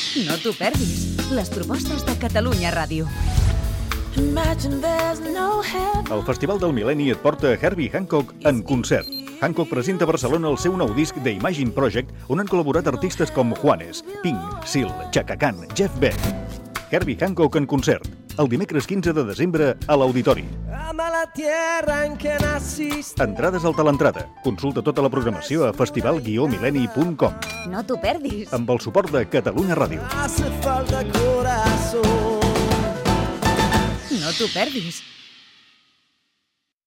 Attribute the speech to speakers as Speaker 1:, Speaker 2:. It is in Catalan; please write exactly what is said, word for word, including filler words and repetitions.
Speaker 1: No t'ho perdis. Les propostes de Catalunya Ràdio.
Speaker 2: El Festival del Mil·lenni et porta Herbie Hancock en concert. Hancock presenta a Barcelona el seu nou disc The Imagine Project, on han col·laborat artistes com Juanes, Pink, Seal, Chaka Khan, Jeff Beck. Herbie Hancock en concert, el dimecres quinze de desembre a l'Auditori. Entrades al Talentrada. Consulta tota la programació a festival guió mil·lenni punt com.
Speaker 1: No t'ho perdis.
Speaker 2: Amb el suport de Catalunya Ràdio.
Speaker 1: No t'ho perdis.